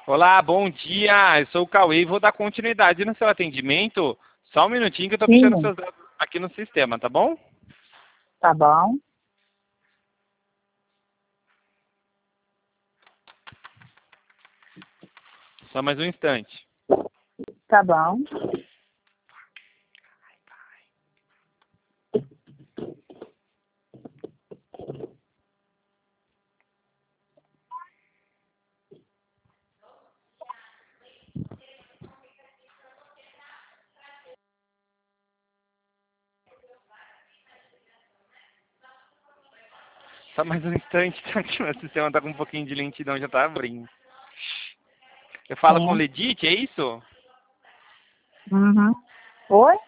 Olá, bom dia. Eu sou o Cauê e vou dar continuidade no seu atendimento. Só um minutinho que eu estou puxando Sim, seus dados aqui no sistema, tá bom? tá bom, Só mais um instante. tá bom. Só mais um instante, tá aqui meu sistema tá com um pouquinho de lentidão, já tá abrindo. Eu falo com Sim. Ledite, é isso? Uhum. Oi?